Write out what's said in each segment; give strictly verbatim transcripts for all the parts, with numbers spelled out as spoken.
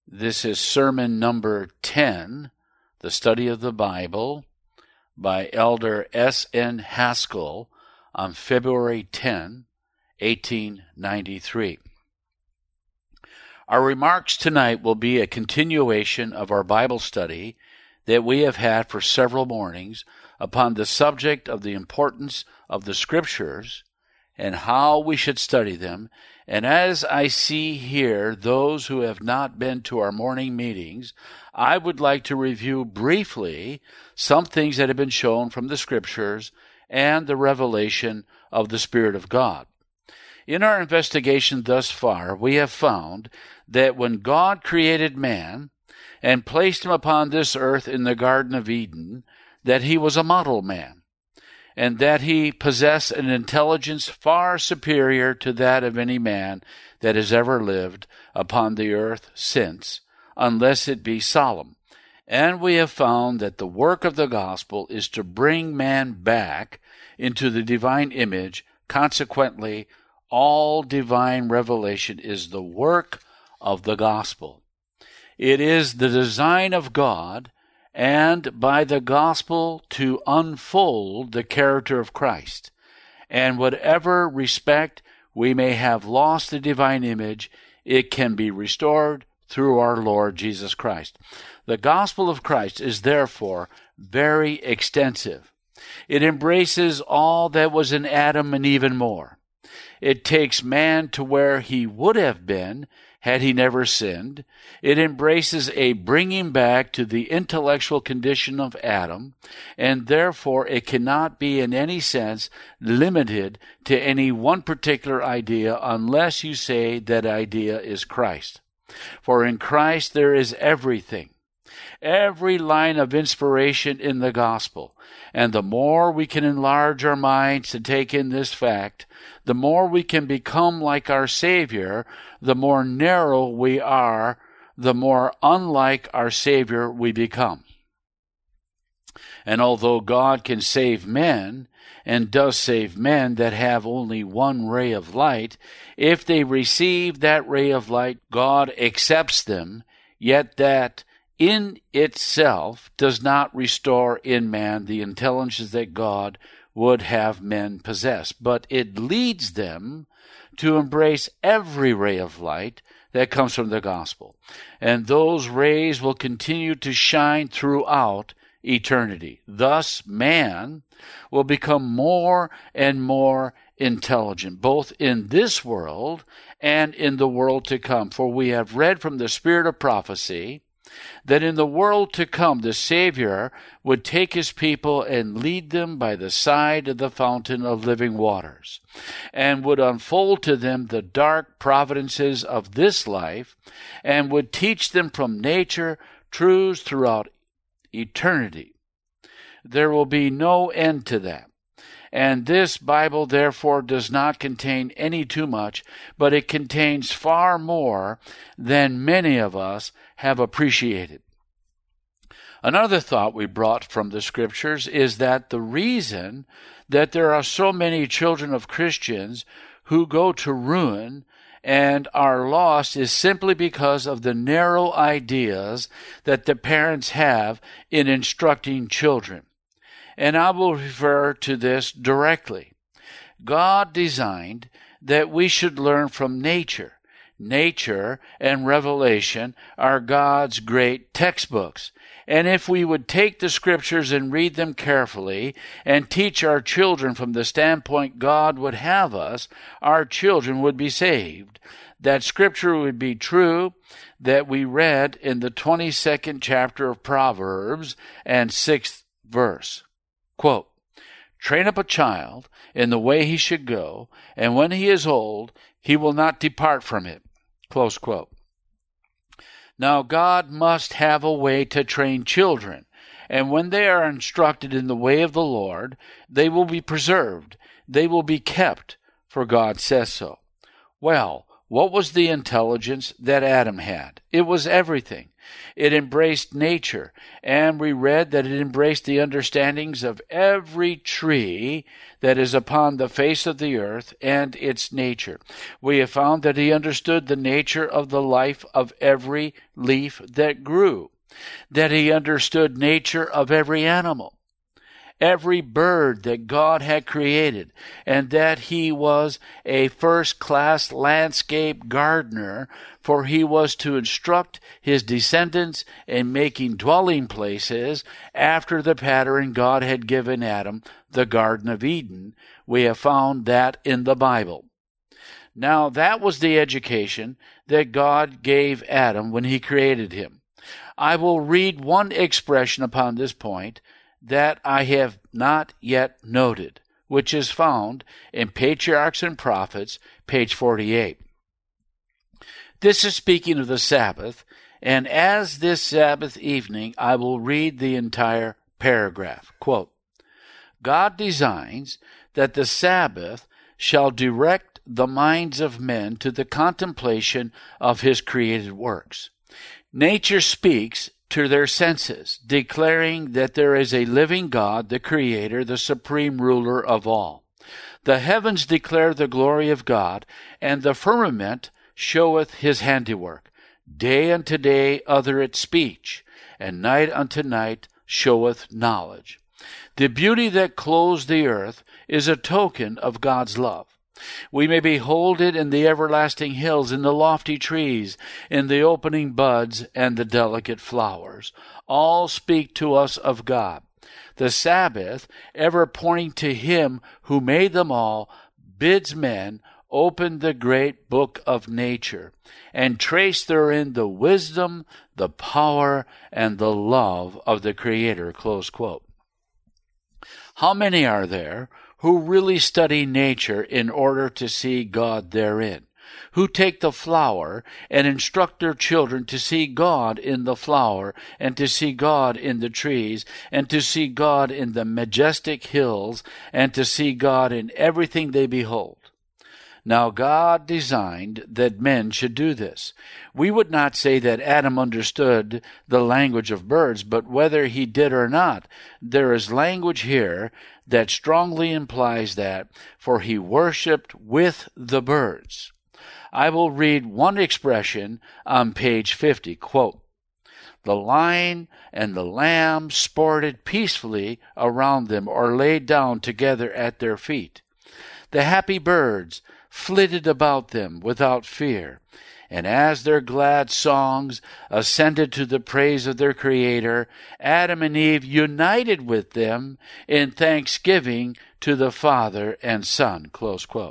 This is sermon number ten, The Study of the Bible, by Elder S N Haskell on February tenth, eighteen ninety-three. Our remarks tonight will be a continuation of our Bible study that we have had for several mornings upon the subject of the importance of the Scriptures and how we should study them. And as I see here those who have not been to our morning meetings, I would like to review briefly some things that have been shown from the Scriptures and the revelation of the Spirit of God. In our investigation thus far, we have found that when God created man and placed him upon this earth in the Garden of Eden, that he was a model man, and that he possessed an intelligence far superior to that of any man that has ever lived upon the earth since, unless it be Solomon. And we have found that the work of the gospel is to bring man back into the divine image. Consequently, all divine revelation is the work of the gospel. It is the design of God, and by the gospel to unfold the character of Christ. And whatever respect we may have lost the divine image, it can be restored through our Lord Jesus Christ. The gospel of Christ is therefore very extensive. It embraces all that was in Adam and even more. It takes man to where he would have been had he never sinned. It embraces a bringing back to the intellectual condition of Adam, and therefore it cannot be in any sense limited to any one particular idea unless you say that idea is Christ. For in Christ there is everything, every line of inspiration in the gospel. And the more we can enlarge our minds to take in this fact, the more we can become like our Savior. The more narrow we are, the more unlike our Savior we become. And although God can save men, and does save men that have only one ray of light, if they receive that ray of light, God accepts them, yet that in itself does not restore in man the intelligence that God would have men possess, but it leads them to embrace every ray of light that comes from the gospel. And those rays will continue to shine throughout eternity. Thus, man will become more and more intelligent, both in this world and in the world to come. For we have read from the Spirit of prophecy that in the world to come the Savior would take his people and lead them by the side of the fountain of living waters, and would unfold to them the dark providences of this life, and would teach them from nature truths throughout eternity. There will be no end to that. And this Bible, therefore, does not contain any too much, but it contains far more than many of us have appreciated. Another thought we brought from the Scriptures is that the reason that there are so many children of Christians who go to ruin and are lost is simply because of the narrow ideas that the parents have in instructing children. And I will refer to this directly. God designed that we should learn from nature. Nature and Revelation are God's great textbooks. And if we would take the Scriptures and read them carefully and teach our children from the standpoint God would have us, our children would be saved. That Scripture would be true that we read in the twenty-second chapter of Proverbs and sixth verse. Quote, "Train up a child in the way he should go, and when he is old, he will not depart from it." Close quote. Now, God must have a way to train children, and when they are instructed in the way of the Lord, they will be preserved. They will be kept, for God says so. Well, What was the intelligence that Adam had? It was everything. It embraced nature, and we read that it embraced the understandings of every tree that is upon the face of the earth and its nature. We have found that he understood the nature of the life of every leaf that grew, that he understood nature of every animal, every bird that God had created, and that he was a first-class landscape gardener, for he was to instruct his descendants in making dwelling places after the pattern God had given Adam, the Garden of Eden. We have found that in the Bible. Now, that was the education that God gave Adam when he created him. I will read one expression upon this point that I have not yet noted, which is found in Patriarchs and Prophets, page forty-eight. This is speaking of the Sabbath, and as this Sabbath evening, I will read the entire paragraph. Quote, God designs that the Sabbath shall direct the minds of men to the contemplation of his created works. Nature speaks to their senses, declaring that there is a living God, the Creator, the supreme ruler of all. The heavens declare the glory of God, and the firmament showeth his handiwork. Day unto day uttereth speech, and night unto night showeth knowledge. The beauty that clothes the earth is a token of God's love. We may behold it in the everlasting hills, in the lofty trees, in the opening buds, and the delicate flowers. All speak to us of God. The Sabbath, ever pointing to him who made them all, bids men open the great book of nature and trace therein the wisdom, the power, and the love of the Creator. Close quote. How many are there who really study nature in order to see God therein, who take the flower and instruct their children to see God in the flower, and to see God in the trees, and to see God in the majestic hills, and to see God in everything they behold? Now God designed that men should do this. We would not say that Adam understood the language of birds, but whether he did or not, there is language here that strongly implies that, for he worshipped with the birds. I will read one expression on page fifty, quote, the lion and the lamb sported peacefully around them, or lay down together at their feet. The happy birds flitted about them without fear, and as their glad songs ascended to the praise of their Creator, Adam and Eve united with them in thanksgiving to the Father and Son. Close quote.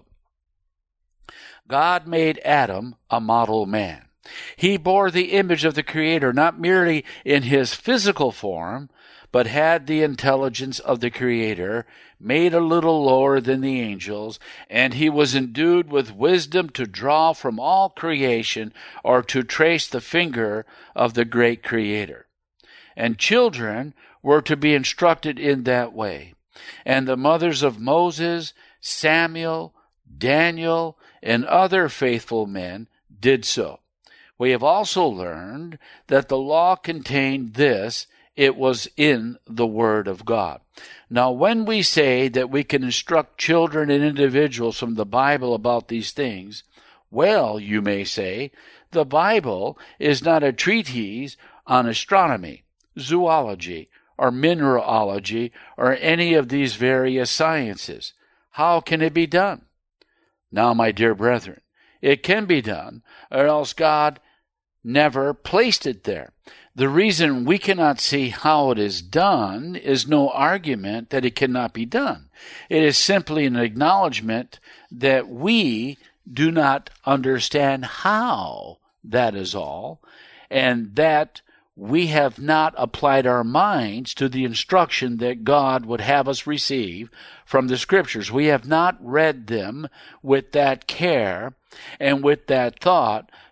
God made Adam a model man. He bore the image of the Creator not merely in his physical form, but had the intelligence of the Creator, made a little lower than the angels, and he was endued with wisdom to draw from all creation, or to trace the finger of the great Creator. And children were to be instructed in that way. And the mothers of Moses, Samuel, Daniel, and other faithful men did so. We have also learned that the law contained this: it was in the Word of God. Now, when we say that we can instruct children and individuals from the Bible about these things, well, you may say, the Bible is not a treatise on astronomy, zoology, or mineralogy, or any of these various sciences. How can it be done? Now, my dear brethren, it can be done, or else God never placed it there. The reason we cannot see how it is done is no argument that it cannot be done. It is simply an acknowledgement that we do not understand how, that is all, and that we have not applied our minds to the instruction that God would have us receive from the Scriptures. We have not read them with that care and with that thought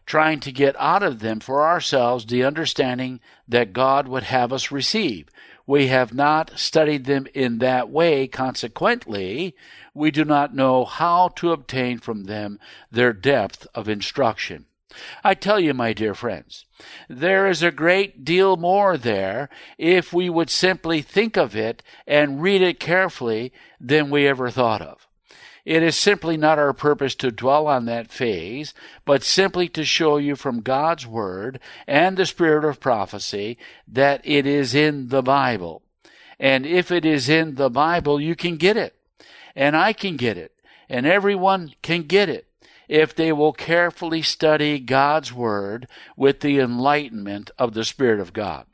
trying to get out of them for ourselves the understanding that God would have us receive. We have not studied them in that way. Consequently, we do not know how to obtain from them their depth of instruction. I tell you, my dear friends, there is a great deal more there if we would simply think of it and read it carefully than we ever thought of. It is simply not our purpose to dwell on that phase, but simply to show you from God's Word and the Spirit of prophecy that it is in the Bible. And if it is in the Bible, you can get it. And I can get it. And everyone can get it if they will carefully study God's Word with the enlightenment of the Spirit of God.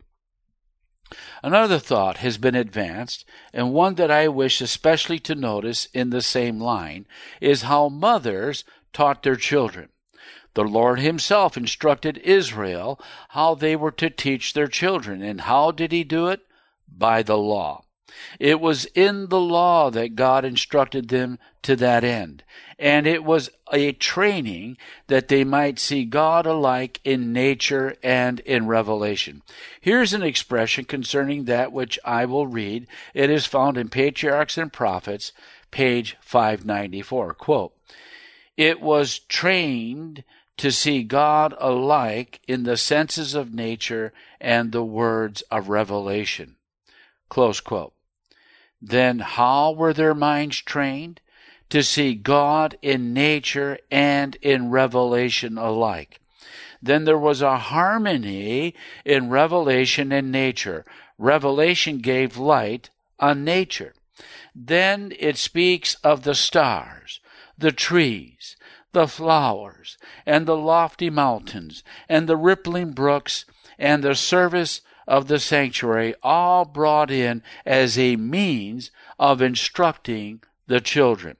Another thought has been advanced, and one that I wish especially to notice in the same line, is how mothers taught their children. The Lord Himself instructed Israel how they were to teach their children, and how did He do it? By the law. It was in the law that God instructed them to that end, and it was a training that they might see God alike in nature and in revelation. Here's an expression concerning that which I will read. It is found in Patriarchs and Prophets, page five ninety-four. Quote, "It was trained to see God alike in the senses of nature and the words of revelation." Close quote. Then how were their minds trained? To see God in nature and in revelation alike. Then there was a harmony in revelation and nature. Revelation gave light on nature. Then it speaks of the stars, the trees, the flowers, and the lofty mountains, and the rippling brooks, and the service of the sanctuary, all brought in as a means of instructing the children.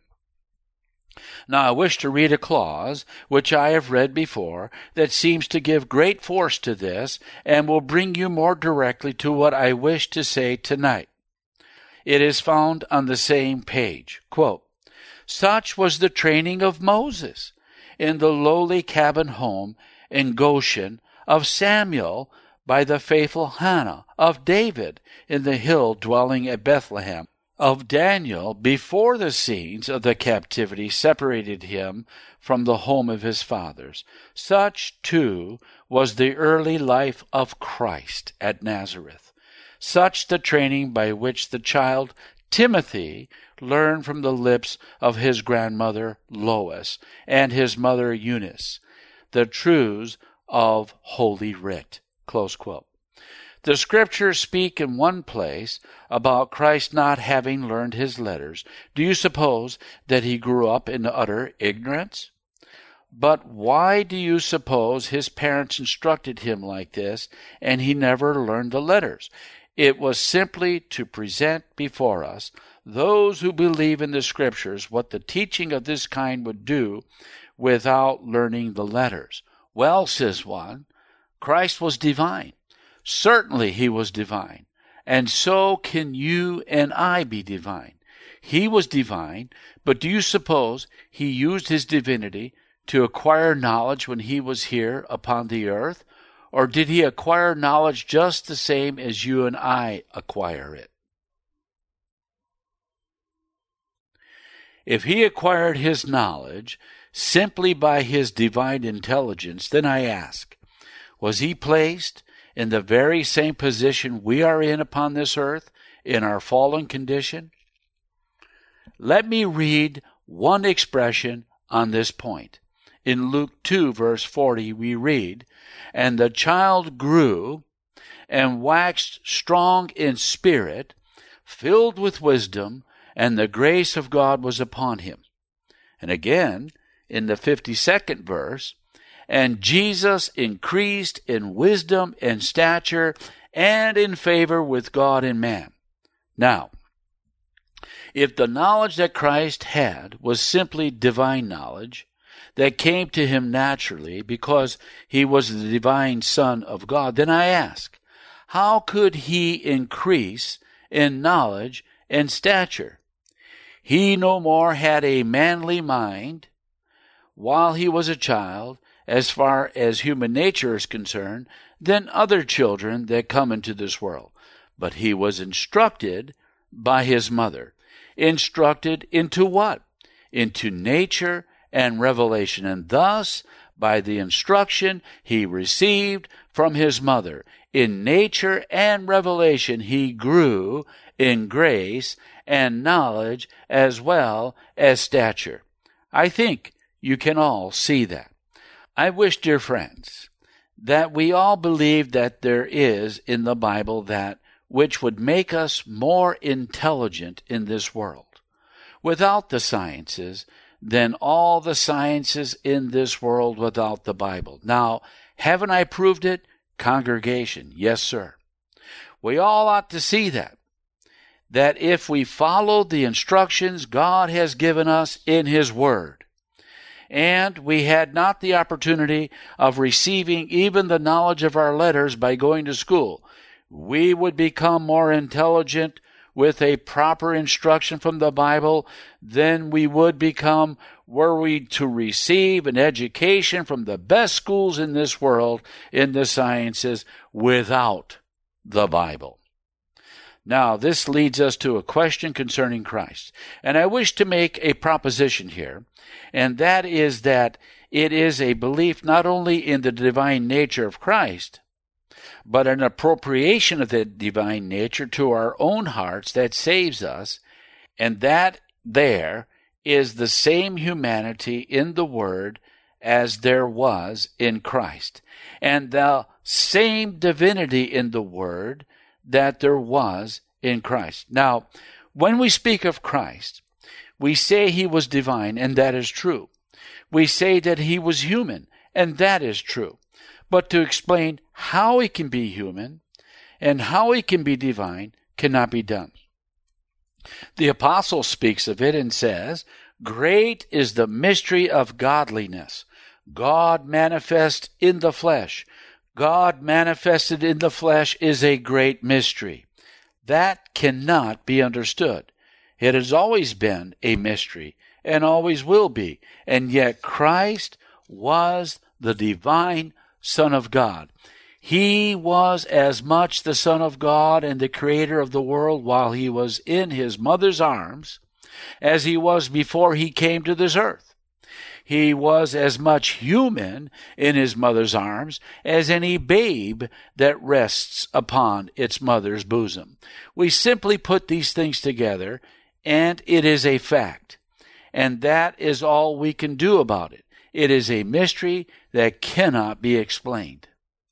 Now, I wish to read a clause, which I have read before, that seems to give great force to this and will bring you more directly to what I wish to say tonight. It is found on the same page. Quote, "Such was the training of Moses in the lowly cabin home in Goshen, of Samuel by the faithful Hannah, of David in the hill dwelling at Bethlehem, of Daniel before the scenes of the captivity separated him from the home of his fathers. Such, too, was the early life of Christ at Nazareth. Such the training by which the child Timothy learned from the lips of his grandmother Lois and his mother Eunice the truths of Holy Writ." Close quote. The Scriptures speak in one place about Christ not having learned his letters. Do you suppose that he grew up in utter ignorance? But why do you suppose his parents instructed him like this and he never learned the letters? It was simply to present before us, those who believe in the Scriptures, what the teaching of this kind would do without learning the letters. Well, says one, Christ was divine. Certainly he was divine. And so can you and I be divine. He was divine, but do you suppose he used his divinity to acquire knowledge when he was here upon the earth? Or did he acquire knowledge just the same as you and I acquire it? If he acquired his knowledge simply by his divine intelligence, then I ask, was he placed in the very same position we are in upon this earth, in our fallen condition? Let me read one expression on this point. In Luke two, verse forty, we read, "And the child grew and waxed strong in spirit, filled with wisdom, and the grace of God was upon him." And again, in the fifty-second verse, "And Jesus increased in wisdom and stature and in favor with God and man." Now, if the knowledge that Christ had was simply divine knowledge that came to him naturally because he was the divine Son of God, then I ask, how could he increase in knowledge and stature? He no more had a manly mind while he was a child as far as human nature is concerned, than other children that come into this world. But he was instructed by his mother. Instructed into what? Into nature and revelation. And thus, by the instruction he received from his mother, in nature and revelation he grew in grace and knowledge as well as stature. I think you can all see that. I wish, dear friends, that we all believe that there is in the Bible that which would make us more intelligent in this world, without the sciences, than all the sciences in this world without the Bible. Now, haven't I proved it? Congregation, yes, sir. We all ought to see that. That if we follow the instructions God has given us in His Word, and we had not the opportunity of receiving even the knowledge of our letters by going to school, we would become more intelligent with a proper instruction from the Bible than we would become were we to receive an education from the best schools in this world in the sciences without the Bible. Now, this leads us to a question concerning Christ. And I wish to make a proposition here, and that is that it is a belief not only in the divine nature of Christ, but an appropriation of that divine nature to our own hearts that saves us, and that there is the same humanity in the Word as there was in Christ, and the same divinity in the Word that there was in Christ. Now, when we speak of Christ, we say He was divine, and that is true. We say that He was human, and that is true. But to explain how He can be human and how He can be divine cannot be done. The apostle speaks of it and says, "Great is the mystery of godliness. God manifest in the flesh." God manifested in the flesh is a great mystery. That cannot be understood. It has always been a mystery and always will be. And yet Christ was the divine Son of God. He was as much the Son of God and the Creator of the world while He was in His mother's arms as He was before He came to this earth. He was as much human in His mother's arms as any babe that rests upon its mother's bosom. We simply put these things together, and it is a fact. And that is all we can do about it. It is a mystery that cannot be explained.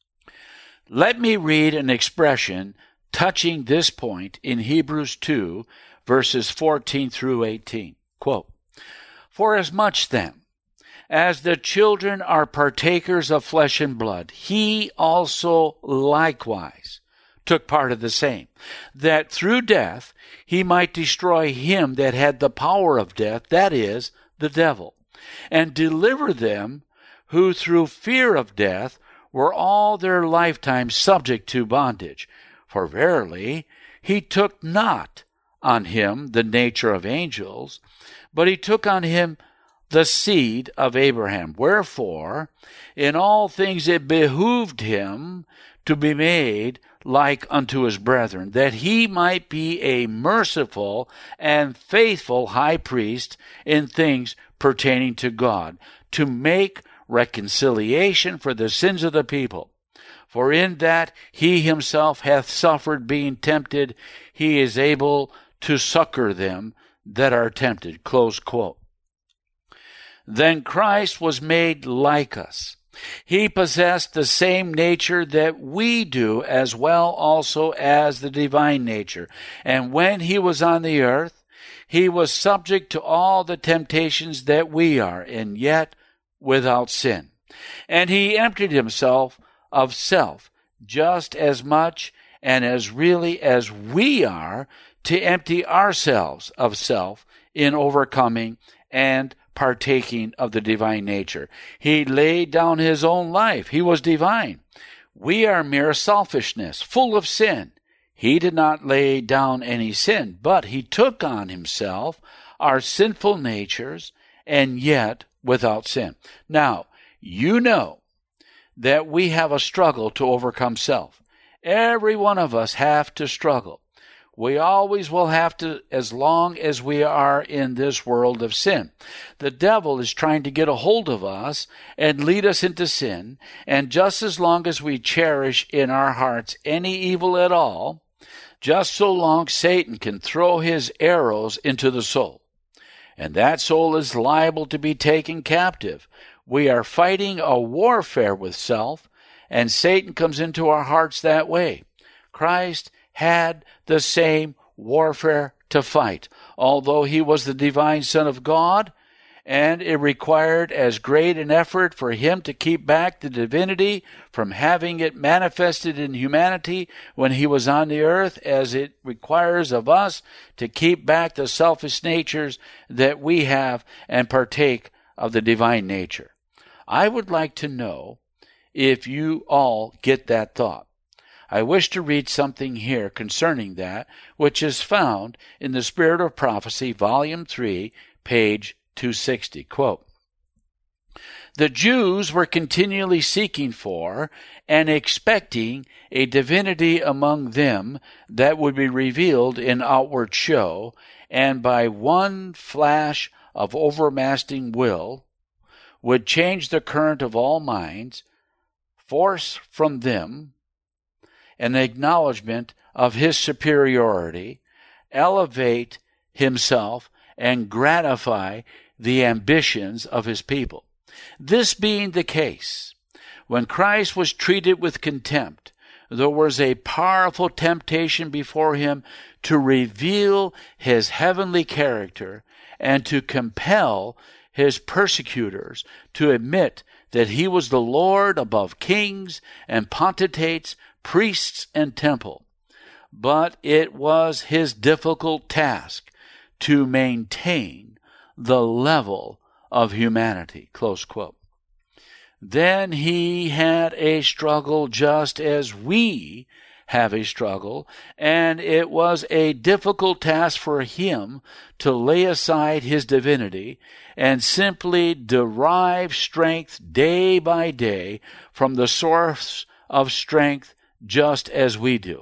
Let me read an expression touching this point in Hebrews two, verses fourteen through eighteen. Quote, "Forasmuch then, as the children are partakers of flesh and blood, He also likewise took part of the same, that through death He might destroy him that had the power of death, that is, the devil, and deliver them who through fear of death were all their lifetime subject to bondage. For verily He took not on Him the nature of angels, but He took on Him the seed of Abraham. Wherefore, in all things it behooved Him to be made like unto His brethren, that He might be a merciful and faithful high priest in things pertaining to God, to make reconciliation for the sins of the people. For in that He Himself hath suffered being tempted, He is able to succor them that are tempted." Close quote. Then Christ was made like us. He possessed the same nature that we do, as well also as the divine nature. And when He was on the earth, He was subject to all the temptations that we are, and yet without sin. And He emptied Himself of self just as much and as really as we are to empty ourselves of self in overcoming and partaking of the divine nature. He laid down His own life. He was divine. We are mere selfishness, full of sin. He did not lay down any sin, but He took on Himself our sinful natures, and yet without sin. Now, you know that we have a struggle to overcome self. Every one of us have to struggle. We always will have to, as long as we are in this world of sin. The devil is trying to get a hold of us and lead us into sin, and just as long as we cherish in our hearts any evil at all, just so long Satan can throw his arrows into the soul. And that soul is liable to be taken captive. We are fighting a warfare with self, and Satan comes into our hearts that way. Christ had the same warfare to fight, although he was the divine Son of God, and it required as great an effort for him to keep back the divinity from having it manifested in humanity when he was on the earth as it requires of us to keep back the selfish natures that we have and partake of the divine nature. I would like to know if you all get that thought. I wish to read something here concerning that, which is found in the Spirit of Prophecy, Volume three, page two sixty. Quote, "The Jews were continually seeking for and expecting a divinity among them that would be revealed in outward show, and by one flash of overmastering will would change the current of all minds, force from them an acknowledgement of his superiority, elevate himself, and gratify the ambitions of his people. This being the case, when Christ was treated with contempt, there was a powerful temptation before him to reveal his heavenly character and to compel his persecutors to admit that he was the Lord above kings and potentates, priests and temple. But it was his difficult task to maintain the level of humanity." Close quote. Then he had a struggle just as we have a struggle, and it was a difficult task for him to lay aside his divinity and simply derive strength day by day from the source of strength, just as we do.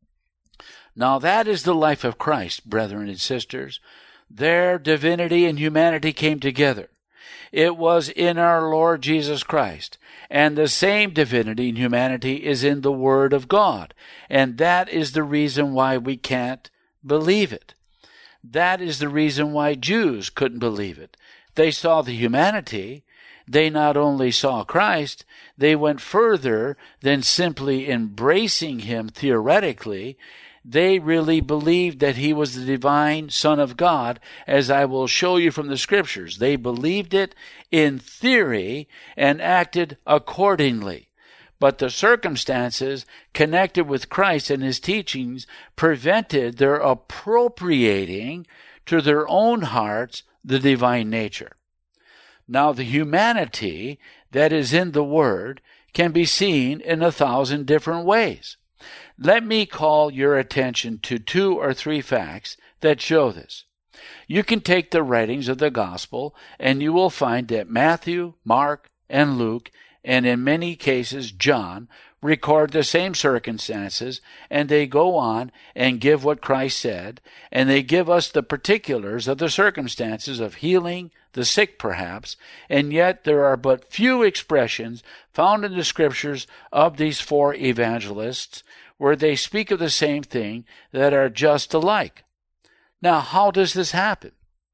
Now that is the life of Christ, brethren and sisters. Their divinity and humanity came together. It was in our Lord Jesus Christ, and the same divinity and humanity is in the Word of God, and that is the reason why we can't believe it. That is the reason why Jews couldn't believe it. They saw the humanity. They not only saw Christ, they went further than simply embracing him theoretically. They really believed that he was the divine Son of God, as I will show you from the Scriptures. They believed it in theory and acted accordingly. But the circumstances connected with Christ and his teachings prevented their appropriating to their own hearts the divine nature. Now, the humanity that is in the Word can be seen in a thousand different ways. Let me call your attention to two or three facts that show this. You can take the writings of the Gospel, and you will find that Matthew, Mark, and Luke, and in many cases John, record the same circumstances, and they go on and give what Christ said, and they give us the particulars of the circumstances of healing the sick perhaps, and yet there are but few expressions found in the Scriptures of these four evangelists where they speak of the same thing that are just alike. Now, how does this happen?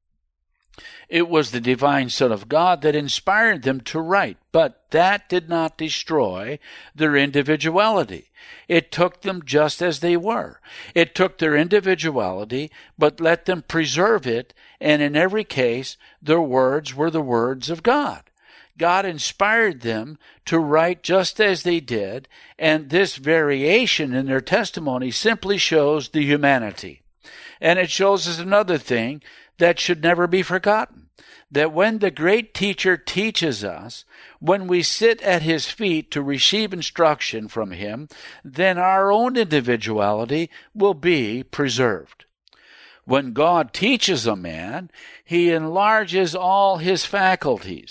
It was the divine Son of God that inspired them to write, but that did not destroy their individuality. It took them just as they were. It took their individuality, but let them preserve it, and in every case, their words were the words of God. God inspired them to write just as they did, and this variation in their testimony simply shows the humanity. And it shows us another thing that should never be forgotten, that when the great teacher teaches us, when we sit at his feet to receive instruction from him, then our own individuality will be preserved. When God teaches a man, he enlarges all his faculties.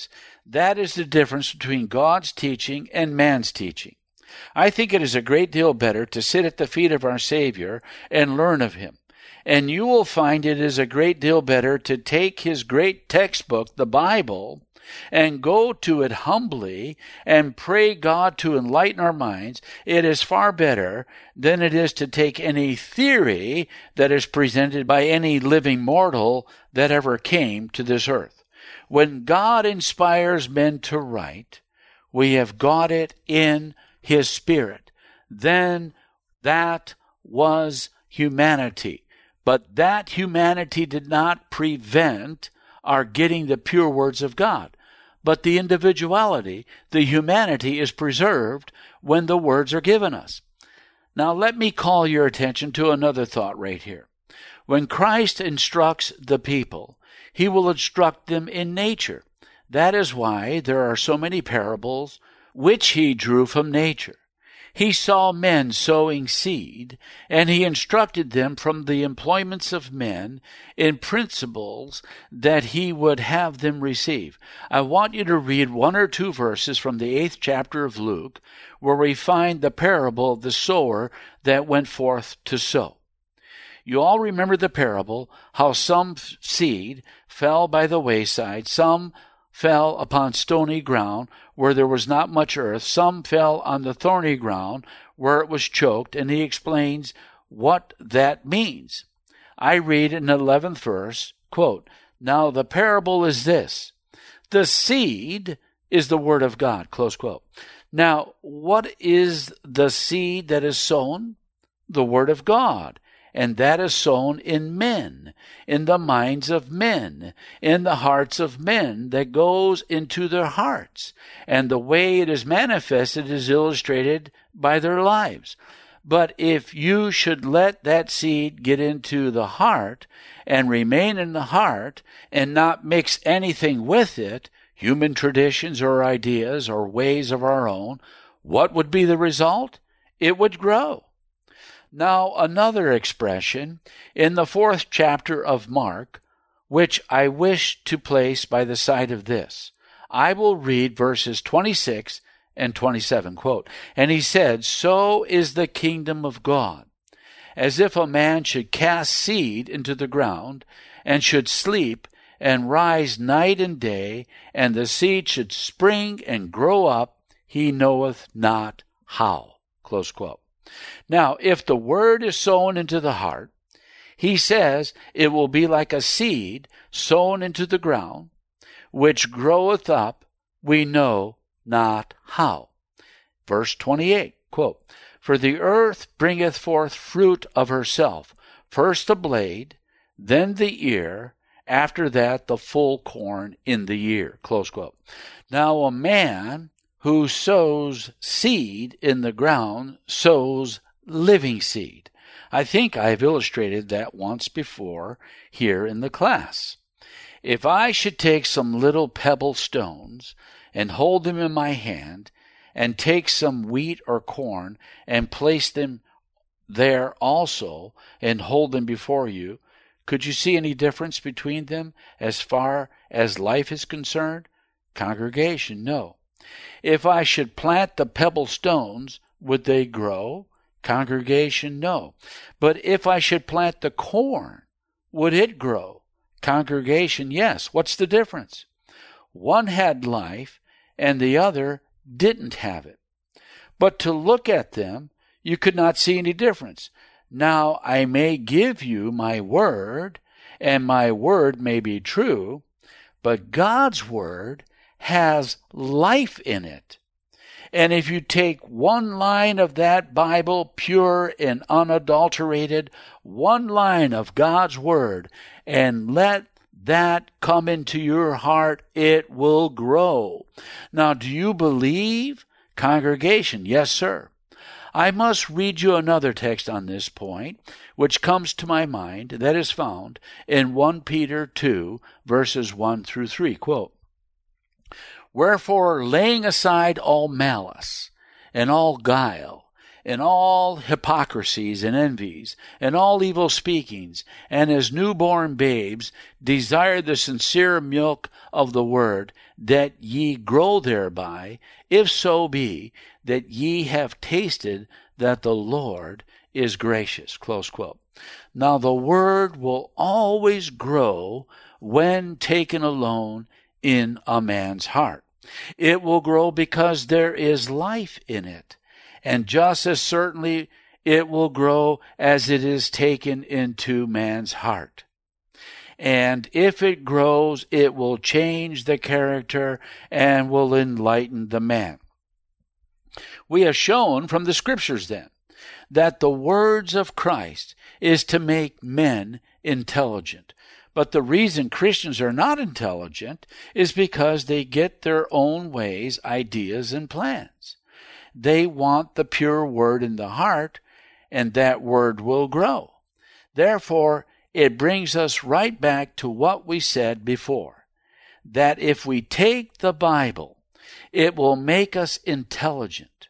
That is the difference between God's teaching and man's teaching. I think it is a great deal better to sit at the feet of our Savior and learn of Him. And you will find it is a great deal better to take His great textbook, the Bible, and go to it humbly and pray God to enlighten our minds. It is far better than it is to take any theory that is presented by any living mortal that ever came to this earth. When God inspires men to write, we have got it in His Spirit. Then that was humanity. But that humanity did not prevent our getting the pure words of God. But the individuality, the humanity is preserved when the words are given us. Now let me call your attention to another thought right here. When Christ instructs the people, He will instruct them in nature. That is why there are so many parables which He drew from nature. He saw men sowing seed, and He instructed them from the employments of men in principles that He would have them receive. I want you to read one or two verses from the eighth chapter of Luke, where we find the parable of the sower that went forth to sow. You all remember the parable, how some seed fell by the wayside, some fell upon stony ground where there was not much earth, some fell on the thorny ground where it was choked, and he explains what that means. I read in the eleventh verse, quote, "Now the parable is this, the seed is the word of God," close quote. Now, what is the seed that is sown? The word of God. And that is sown in men, in the minds of men, in the hearts of men, that goes into their hearts. And the way it is manifested is illustrated by their lives. But if you should let that seed get into the heart and remain in the heart and not mix anything with it, human traditions or ideas or ways of our own, what would be the result? It would grow. Now, another expression in the fourth chapter of Mark, which I wish to place by the side of this. I will read verses twenty-six and twenty-seven, quote, "And he said, So is the kingdom of God, as if a man should cast seed into the ground, and should sleep, and rise night and day, and the seed should spring and grow up, he knoweth not how." Close quote. Now, if the word is sown into the heart, he says it will be like a seed sown into the ground, which groweth up, we know not how. Verse twenty-eight, quote, "For the earth bringeth forth fruit of herself, first the blade, then the ear, after that the full corn in the ear." Close quote. Now, a man who sows seed in the ground sows living seed. I think I have illustrated that once before here in the class. If I should take some little pebble stones and hold them in my hand, and take some wheat or corn and place them there also and hold them before you, could you see any difference between them as far as life is concerned? Congregation, no. If I should plant the pebble stones, would they grow? Congregation, no. But if I should plant the corn, would it grow? Congregation, yes. What's the difference? One had life, and the other didn't have it. But to look at them, you could not see any difference. Now I may give you my word, and my word may be true, but God's word has life in it. And if you take one line of that Bible, pure and unadulterated, one line of God's word, and let that come into your heart, it will grow. Now, do you believe? Congregation, yes, sir. I must read you another text on this point, which comes to my mind, that is found in First Peter two, verses one through three, quote, "Wherefore, laying aside all malice, and all guile, and all hypocrisies and envies, and all evil speakings, and as newborn babes desire the sincere milk of the word, that ye grow thereby, if so be that ye have tasted that the Lord is gracious. Close quote. Now the word will always grow when taken alone in a man's heart. It will grow because there is life in it. And just as certainly it will grow as it is taken into man's heart. And if it grows, it will change the character and will enlighten the man. We have shown from the Scriptures then that the words of Christ is to make men intelligent. But the reason Christians are not intelligent is because they get their own ways, ideas, and plans. They want the pure word in the heart, and that word will grow. Therefore, it brings us right back to what we said before, that if we take the Bible, it will make us intelligent.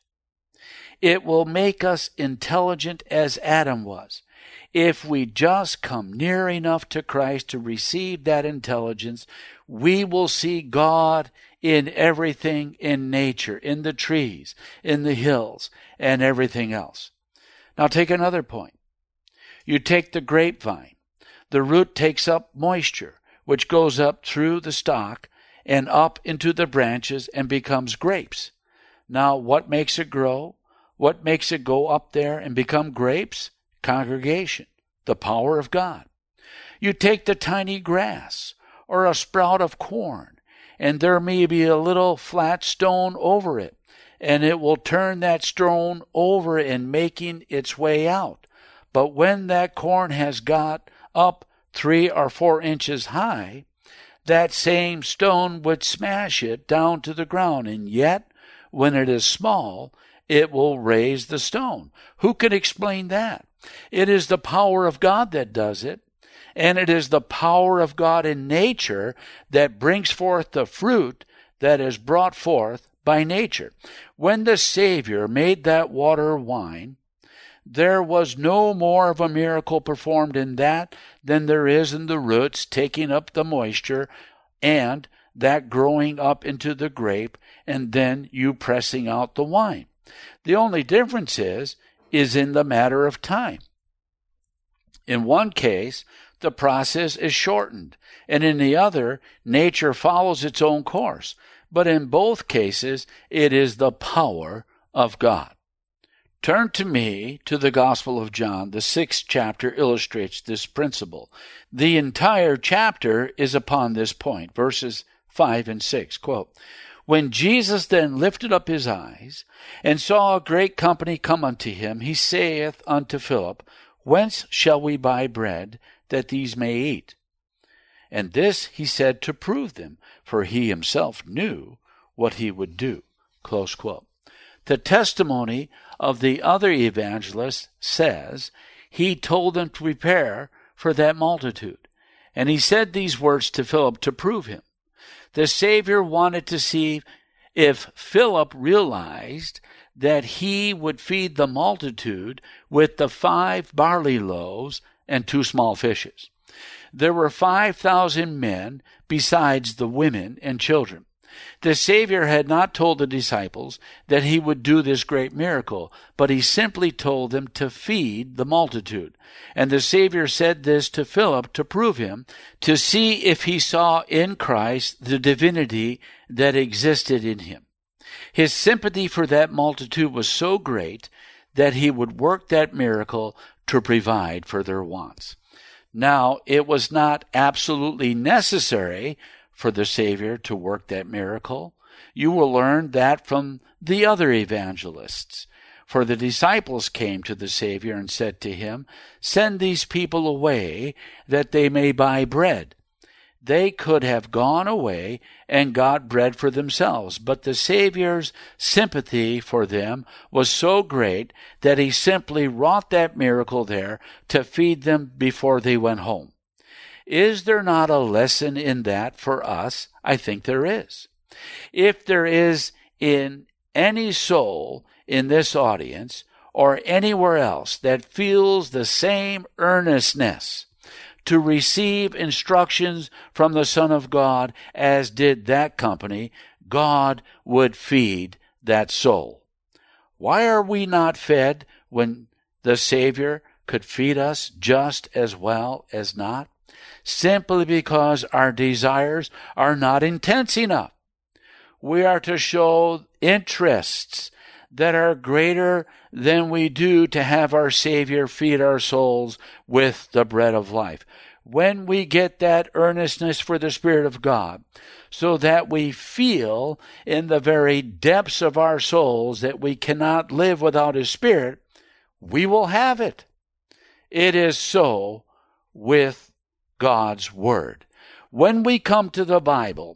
It will make us intelligent as Adam was. If we just come near enough to Christ to receive that intelligence, we will see God in everything in nature, in the trees, in the hills, and everything else. Now take another point. You take the grapevine. The root takes up moisture, which goes up through the stalk and up into the branches and becomes grapes. Now what makes it grow? What makes it go up there and become grapes? Congregation, the power of God. You take the tiny grass or a sprout of corn, and there may be a little flat stone over it, and it will turn that stone over in making its way out. But when that corn has got up three or four inches high, that same stone would smash it down to the ground, and yet, when it is small, it will raise the stone. Who can explain that? It is the power of God that does it, and it is the power of God in nature that brings forth the fruit that is brought forth by nature. When the Savior made that water wine, there was no more of a miracle performed in that than there is in the roots taking up the moisture and that growing up into the grape and then you pressing out the wine. The only difference is, is in the matter of time. In one case, the process is shortened, and in the other, nature follows its own course. But in both cases, it is the power of God. Turn to me to the Gospel of John. The sixth chapter illustrates this principle. The entire chapter is upon this point, verses five and six. Quote, When Jesus then lifted up his eyes, and saw a great company come unto him, he saith unto Philip, Whence shall we buy bread, that these may eat? And this he said to prove them, for he himself knew what he would do. Close quote. The testimony of the other evangelists says, he told them to prepare for that multitude. And he said these words to Philip to prove him. The Savior wanted to see if Philip realized that he would feed the multitude with the five barley loaves and two small fishes. There were five thousand men besides the women and children. The Savior had not told the disciples that he would do this great miracle, but he simply told them to feed the multitude. And the Savior said this to Philip to prove him, to see if he saw in Christ the divinity that existed in him. His sympathy for that multitude was so great that he would work that miracle to provide for their wants. Now, it was not absolutely necessary for the Savior to work that miracle. You will learn that from the other evangelists. For the disciples came to the Savior and said to him, Send these people away, that they may buy bread. They could have gone away and got bread for themselves, but the Savior's sympathy for them was so great that he simply wrought that miracle there to feed them before they went home. Is there not a lesson in that for us? I think there is. If there is in any soul in this audience, or anywhere else that feels the same earnestness to receive instructions from the Son of God as did that company, God would feed that soul. Why are we not fed when the Savior could feed us just as well as not? Simply because our desires are not intense enough. We are to show interests that are greater than we do to have our Savior feed our souls with the bread of life. When we get that earnestness for the Spirit of God, so that we feel in the very depths of our souls that we cannot live without His Spirit, we will have it. It is so with God's Word. When we come to the Bible,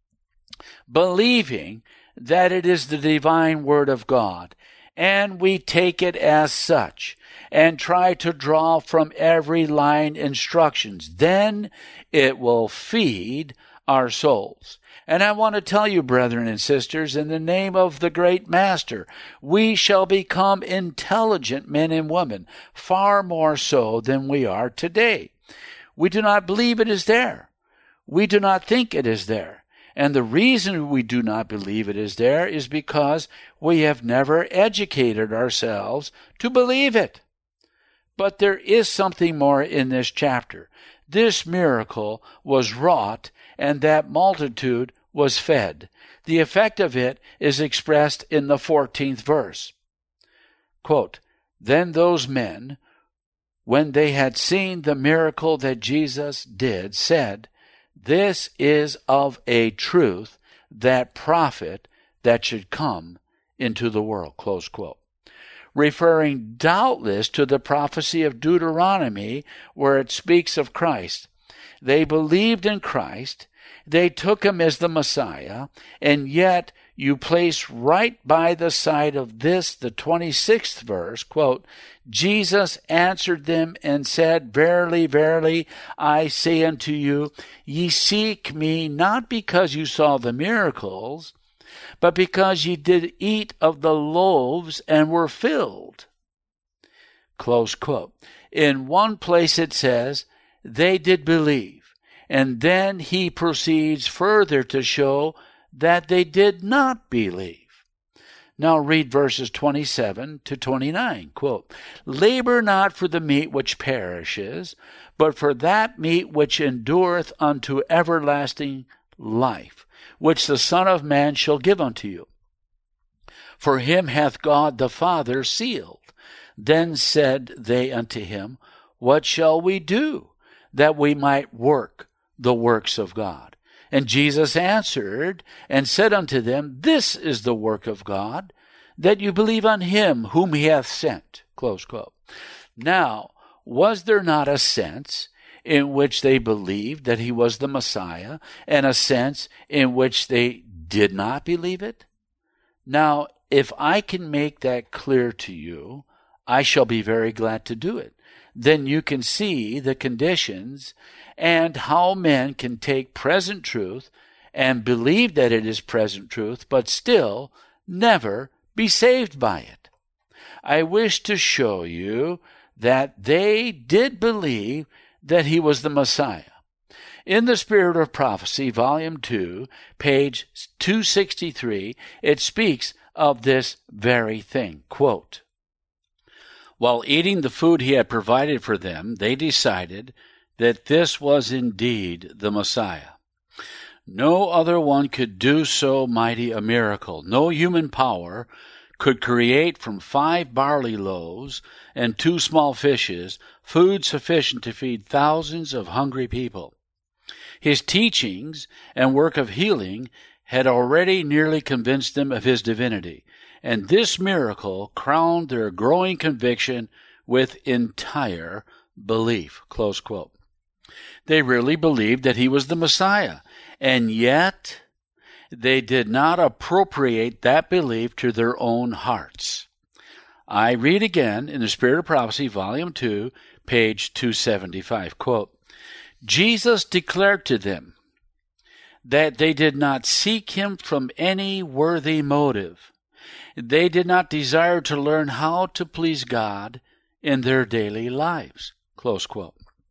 believing that it is the divine Word of God, and we take it as such, and try to draw from every line instructions, then it will feed our souls. And I want to tell you, brethren and sisters, in the name of the great Master, we shall become intelligent men and women, far more so than we are today. We do not believe it is there. We do not think it is there. And the reason we do not believe it is there is because we have never educated ourselves to believe it. But there is something more in this chapter. This miracle was wrought, and that multitude was fed. The effect of it is expressed in the fourteenth verse. Quote, "Then those men, when they had seen the miracle that Jesus did, said, 'This is of a truth that prophet that should come into the world.'" Close quote. Referring doubtless to the prophecy of Deuteronomy where it speaks of Christ. They believed in Christ, they took Him as the Messiah, and yet you place right by the side of this, the twenty-sixth verse, quote, "Jesus answered them and said, Verily, verily, I say unto you, ye seek me not because you saw the miracles, but because ye did eat of the loaves and were filled." Close quote. In one place it says, they did believe, and then he proceeds further to show that they did not believe. Now read verses twenty-seven to twenty-nine, quote, "Labor not for the meat which perishes, but for that meat which endureth unto everlasting life, which the Son of Man shall give unto you. For him hath God the Father sealed. Then said they unto him, What shall we do, that we might work the works of God? And Jesus answered and said unto them, This is the work of God, that you believe on him whom he hath sent." Close quote. Now, was there not a sense in which they believed that he was the Messiah, and a sense in which they did not believe it? Now, if I can make that clear to you, I shall be very glad to do it. Then you can see the conditions and how men can take present truth and believe that it is present truth, but still never be saved by it. I wish to show you that they did believe that he was the Messiah. In the Spirit of Prophecy, Volume two, page two sixty-three, it speaks of this very thing. Quote, "While eating the food he had provided for them, they decided that this was indeed the Messiah. No other one could do so mighty a miracle. No human power could create from five barley loaves and two small fishes food sufficient to feed thousands of hungry people. His teachings and work of healing had already nearly convinced them of his divinity, and this miracle crowned their growing conviction with entire belief." Close quote. They really believed that he was the Messiah, and yet they did not appropriate that belief to their own hearts. I read again in the Spirit of Prophecy, Volume two, page two seventy-five, quote, "Jesus declared to them that they did not seek him from any worthy motive, They did not desire to learn how to please God in their daily lives. Close quote.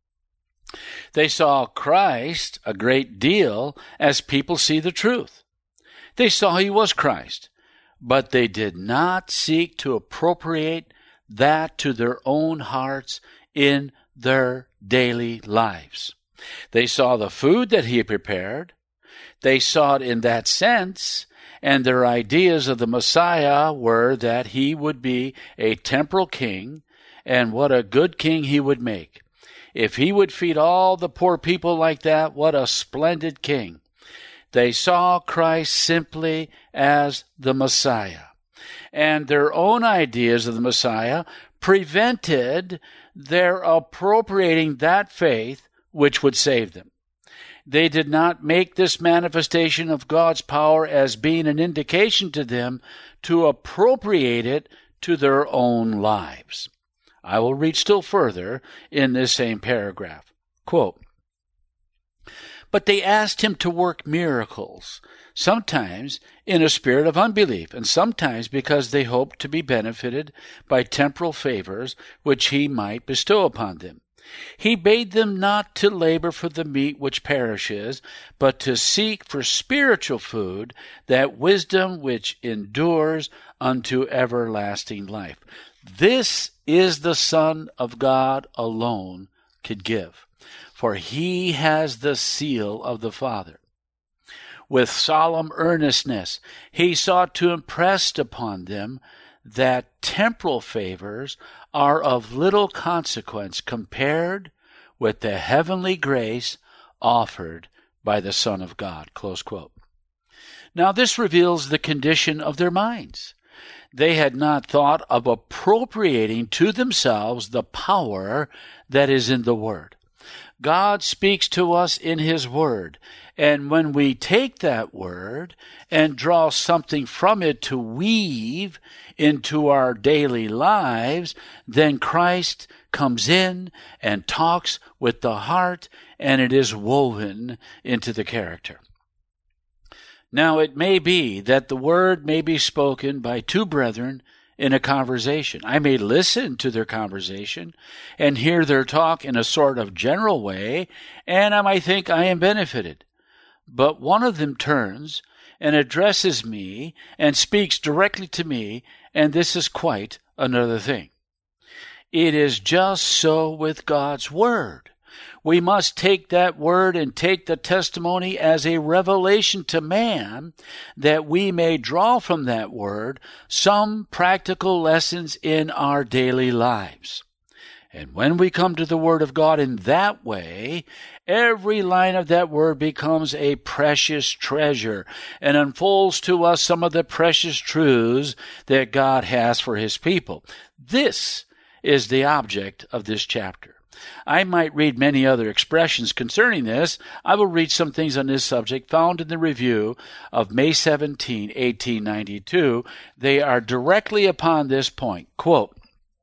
They saw Christ a great deal as people see the truth. They saw he was Christ, but they did not seek to appropriate that to their own hearts in their daily lives. They saw the food that he prepared. They saw it in that sense, and their ideas of the Messiah were that he would be a temporal king, and what a good king he would make. If he would feed all the poor people like that, what a splendid king. They saw Christ simply as the Messiah. And their own ideas of the Messiah prevented their appropriating that faith which would save them. They did not make this manifestation of God's power as being an indication to them to appropriate it to their own lives. I will read still further in this same paragraph. Quote, "But they asked him to work miracles, sometimes in a spirit of unbelief, and sometimes because they hoped to be benefited by temporal favors which he might bestow upon them. He bade them not to labor for the meat which perishes, but to seek for spiritual food, that wisdom which endures unto everlasting life. This is the Son of God alone could give, for he has the seal of the Father. With solemn earnestness he sought to impress upon them that temporal favors are of little consequence compared with the heavenly grace offered by the Son of God." Close quote. Now this reveals the condition of their minds. They had not thought of appropriating to themselves the power that is in the Word. God speaks to us in His Word, and when we take that Word and draw something from it to weave into our daily lives, then Christ comes in and talks with the heart, and it is woven into the character. Now it may be that the Word may be spoken by two brethren in a conversation. I may listen to their conversation and hear their talk in a sort of general way, and I might think I am benefited. But one of them turns and addresses me and speaks directly to me, and this is quite another thing. It is just so with God's Word. We must take that Word and take the testimony as a revelation to man, that we may draw from that Word some practical lessons in our daily lives. And when we come to the Word of God in that way, every line of that Word becomes a precious treasure and unfolds to us some of the precious truths that God has for His people. This is the object of this chapter. I might read many other expressions concerning this. I will read some things on this subject found in the review of May seventeenth, eighteen ninety-two. They are directly upon this point. Quote,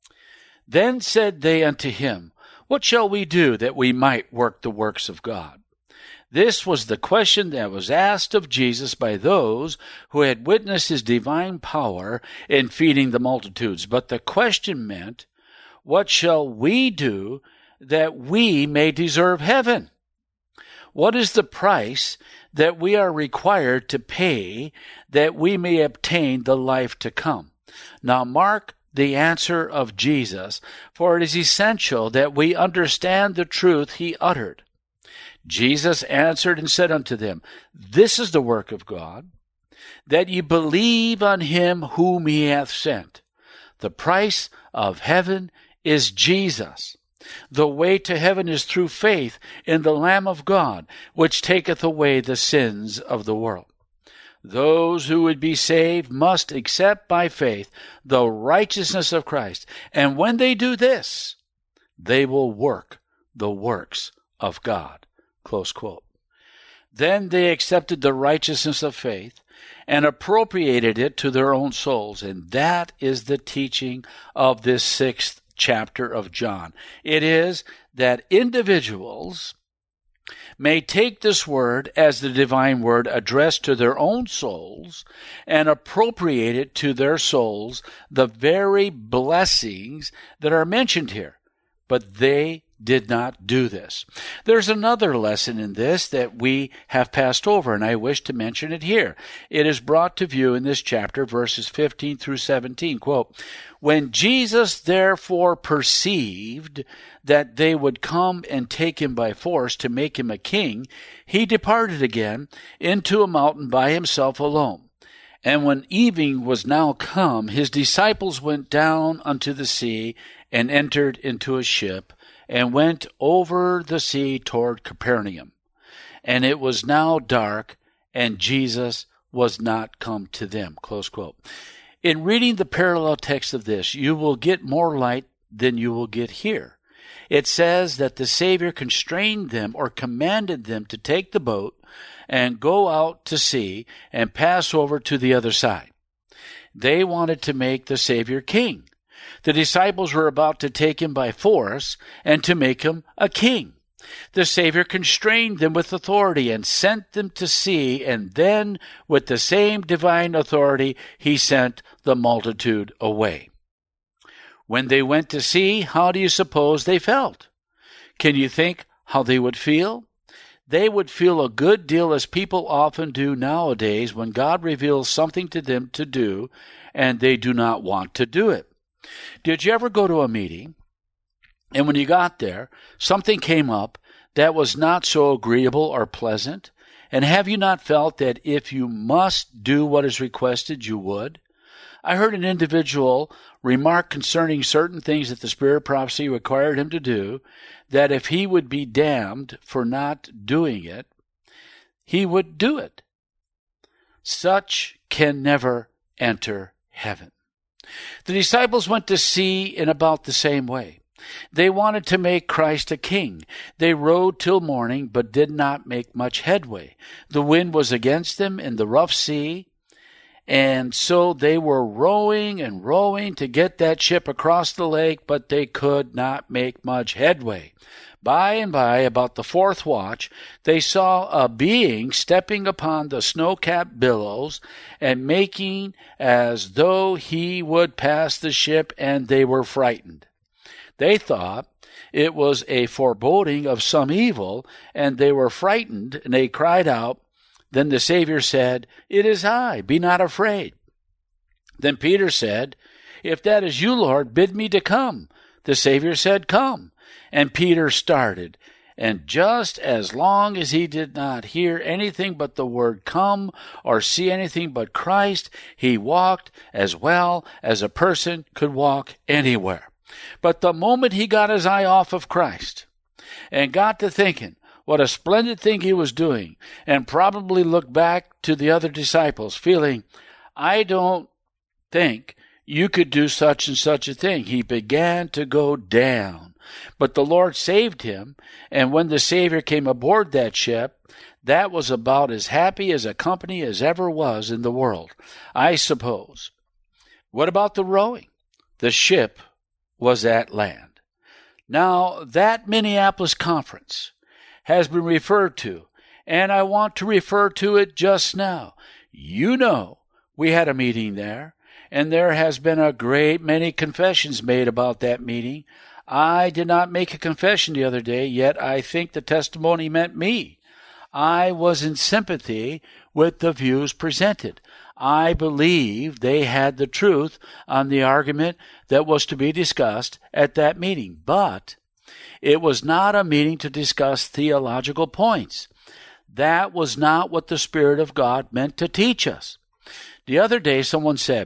"Then said they unto him, What shall we do that we might work the works of God?" This was the question that was asked of Jesus by those who had witnessed His divine power in feeding the multitudes. But the question meant, what shall we do that we may deserve heaven? What is the price that we are required to pay that we may obtain the life to come? Now mark the answer of Jesus, for it is essential that we understand the truth He uttered. Jesus answered and said unto them, This is the work of God, that ye believe on Him whom He hath sent. The price of heaven is Jesus. The way to heaven is through faith in the Lamb of God, which taketh away the sins of the world. Those who would be saved must accept by faith the righteousness of Christ, and when they do this, they will work the works of God. Close quote. Then they accepted the righteousness of faith and appropriated it to their own souls, and that is the teaching of this sixth chapter of John. It is that individuals may take this word as the divine word addressed to their own souls and appropriate it to their souls, the very blessings that are mentioned here. But they did not do this. There's another lesson in this that we have passed over, and I wish to mention it here. It is brought to view in this chapter, verses fifteen through seventeen. Quote, "When Jesus therefore perceived that they would come and take him by force to make him a king, he departed again into a mountain by himself alone. And when evening was now come, his disciples went down unto the sea and entered into a ship, and went over the sea toward Capernaum. And it was now dark, and Jesus was not come to them." Close quote. In reading the parallel text of this, you will get more light than you will get here. It says that the Savior constrained them or commanded them to take the boat and go out to sea and pass over to the other side. They wanted to make the Savior king. The disciples were about to take him by force and to make him a king. The Savior constrained them with authority and sent them to sea, and then with the same divine authority he sent the multitude away. When they went to sea, how do you suppose they felt? Can you think how they would feel? They would feel a good deal as people often do nowadays when God reveals something to them to do and they do not want to do it. Did you ever go to a meeting, and when you got there, something came up that was not so agreeable or pleasant? And have you not felt that if you must do what is requested, you would? I heard an individual remark concerning certain things that the spirit of prophecy required him to do, that if he would be damned for not doing it, he would do it. Such can never enter heaven. The disciples went to sea in about the same way. They wanted to make Christ a king. They rowed till morning, but did not make much headway. The wind was against them in the rough sea, and so they were rowing and rowing to get that ship across the lake, but they could not make much headway. By and by, about the fourth watch, they saw a being stepping upon the snow-capped billows and making as though he would pass the ship, and they were frightened. They thought it was a foreboding of some evil, and they were frightened, and they cried out. Then the Savior said, "It is I, be not afraid." Then Peter said, "If that is you, Lord, bid me to come." The Savior said, "Come." And Peter started, and just as long as he did not hear anything but the word "come" or see anything but Christ, he walked as well as a person could walk anywhere. But the moment he got his eye off of Christ and got to thinking what a splendid thing he was doing, and probably looked back to the other disciples feeling, "I don't think you could do such and such a thing," he began to go down. But the Lord saved him, and when the Savior came aboard that ship, that was about as happy as a company as ever was in the world, I suppose. What about the rowing? The ship was at land. Now, that Minneapolis conference has been referred to, and I want to refer to it just now. You know, we had a meeting there, and there has been a great many confessions made about that meeting. I did not make a confession the other day, yet I think the testimony meant me. I was in sympathy with the views presented. I believe they had the truth on the argument that was to be discussed at that meeting, but it was not a meeting to discuss theological points. That was not what the Spirit of God meant to teach us. The other day someone said,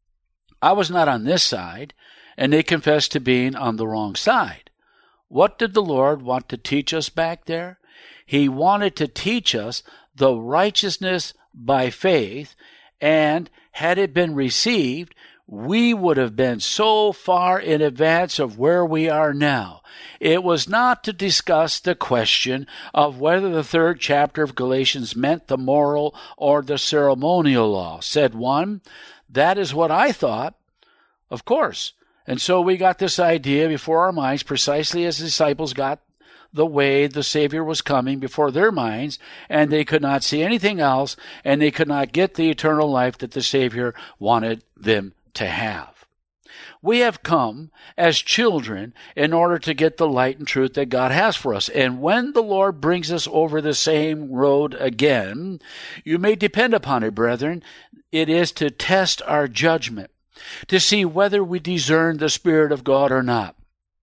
"I was not on this side," and they confessed to being on the wrong side. What did the Lord want to teach us back there? He wanted to teach us the righteousness by faith, and had it been received, we would have been so far in advance of where we are now. It was not to discuss the question of whether the third chapter of Galatians meant the moral or the ceremonial law. Said one, "That is what I thought." Of course. And so we got this idea before our minds precisely as the disciples got the way the Savior was coming before their minds, and they could not see anything else, and they could not get the eternal life that the Savior wanted them to have. We have come as children in order to get the light and truth that God has for us. And when the Lord brings us over the same road again, you may depend upon it, brethren. It is to test our judgment, to see whether we discern the Spirit of God or not.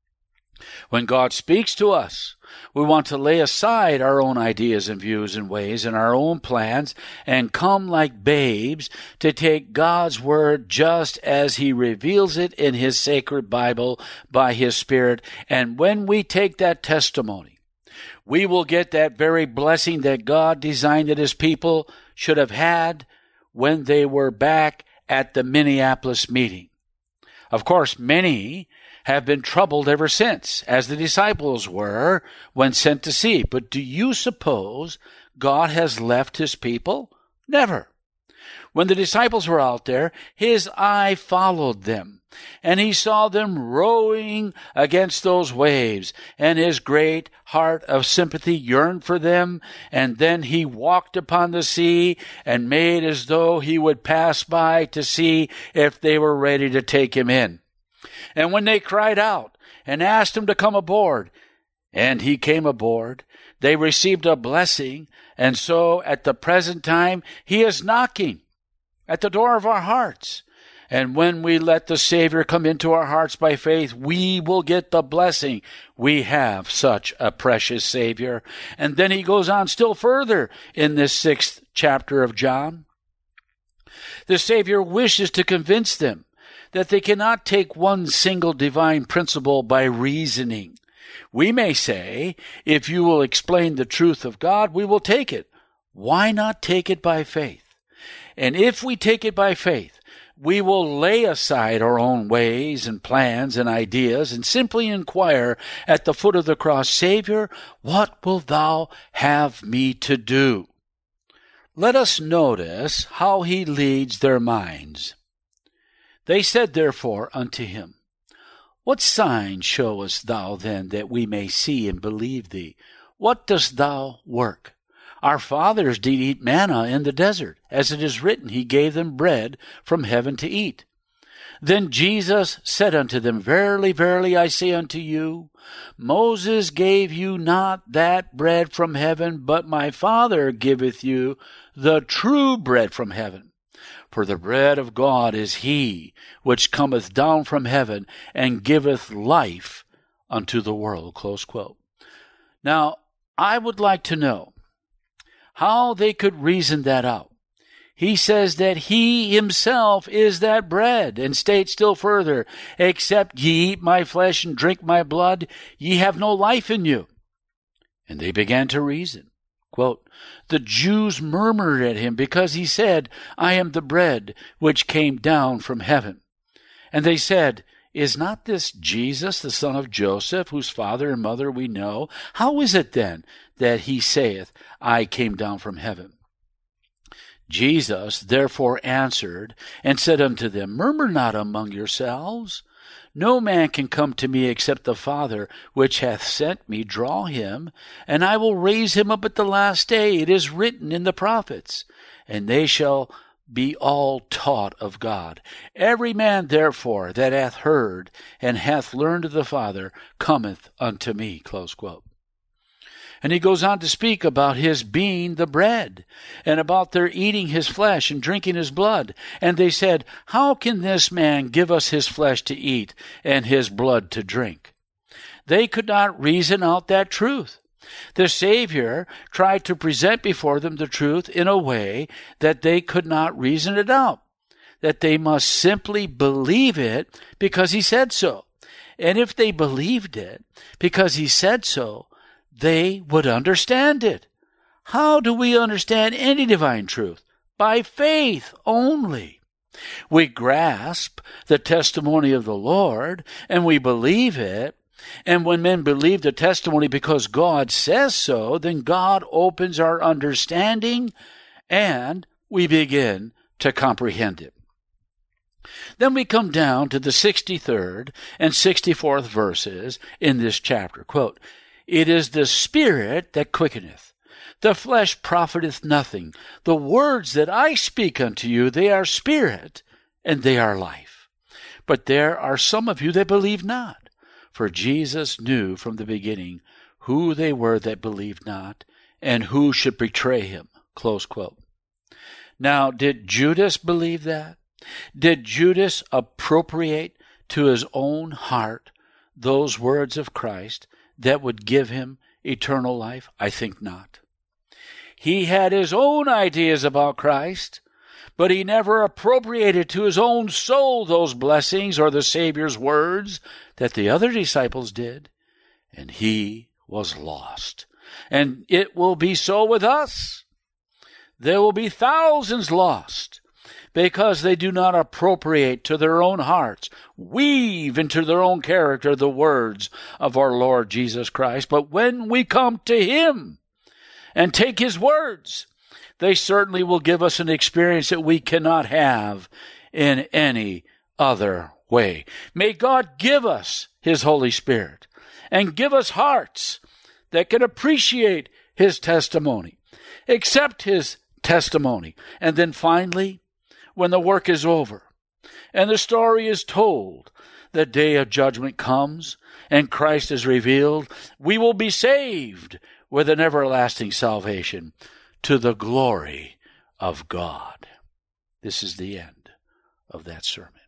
When God speaks to us, we want to lay aside our own ideas and views and ways and our own plans and come like babes to take God's Word just as He reveals it in His sacred Bible by His Spirit. And when we take that testimony, we will get that very blessing that God designed that His people should have had when they were back at the Minneapolis meeting. Of course, many have been troubled ever since, as the disciples were when sent to sea. But do you suppose God has left His people? Never. When the disciples were out there, His eye followed them, and He saw them rowing against those waves, and His great heart of sympathy yearned for them, and then He walked upon the sea and made as though He would pass by to see if they were ready to take Him in. And when they cried out and asked Him to come aboard, and He came aboard, they received a blessing. And so at the present time, He is knocking at the door of our hearts. And when we let the Savior come into our hearts by faith, we will get the blessing. We have such a precious Savior. And then He goes on still further in this sixth chapter of John. The Savior wishes to convince them that they cannot take one single divine principle by reasoning. We may say, if you will explain the truth of God, we will take it. Why not take it by faith? And if we take it by faith, we will lay aside our own ways and plans and ideas and simply inquire at the foot of the cross, Savior, what wilt thou have me to do? Let us notice how He leads their minds. They said therefore unto Him, What sign showest thou then that we may see and believe thee? What dost thou work? Our fathers did eat manna in the desert, as it is written, He gave them bread from heaven to eat. Then Jesus said unto them, Verily, verily, I say unto you, Moses gave you not that bread from heaven, but my Father giveth you the true bread from heaven. For the bread of God is He which cometh down from heaven and giveth life unto the world. Close quote. Now, I would like to know how they could reason that out. He says that He Himself is that bread, and states still further, Except ye eat my flesh and drink my blood, ye have no life in you. And they began to reason. Quote, The Jews murmured at Him because He said, I am the bread which came down from heaven. And they said, Is not this Jesus, the son of Joseph, whose father and mother we know? How is it then that He saith, I came down from heaven? Jesus therefore answered and said unto them, Murmur not among yourselves. No man can come to me except the Father which hath sent me draw him, and I will raise him up at the last day. It is written in the prophets, and they shall be all taught of God. Every man therefore that hath heard and hath learned of the Father cometh unto me. Close quote. And He goes on to speak about His being the bread, and about their eating His flesh and drinking His blood. And they said, How can this man give us His flesh to eat and His blood to drink? They could not reason out that truth. The Savior tried to present before them the truth in a way that they could not reason it out, that they must simply believe it because He said so. And if they believed it because He said so, they would understand it. How do we understand any divine truth? By faith only. We grasp the testimony of the Lord, and we believe it. And when men believe the testimony because God says so, then God opens our understanding, and we begin to comprehend it. Then we come down to the sixty-third and sixty-fourth verses in this chapter. Quote, It is the Spirit that quickeneth. The flesh profiteth nothing. The words that I speak unto you, they are spirit, and they are life. But there are some of you that believe not. For Jesus knew from the beginning who they were that believed not, and who should betray him. Close quote. Now, did Judas believe that? Did Judas appropriate to his own heart those words of Christ that would give him eternal life? I think not. He had his own ideas about Christ, but he never appropriated to his own soul those blessings or the Savior's words that the other disciples did, and he was lost. And it will be so with us. There will be thousands lost because they do not appropriate to their own hearts, weave into their own character the words of our Lord Jesus Christ. But when we come to him and take his words, they certainly will give us an experience that we cannot have in any other way. May God give us his Holy Spirit and give us hearts that can appreciate his testimony, accept his testimony, and then finally, when the work is over and the story is told, the day of judgment comes and Christ is revealed, we will be saved with an everlasting salvation to the glory of God. This is the end of that sermon.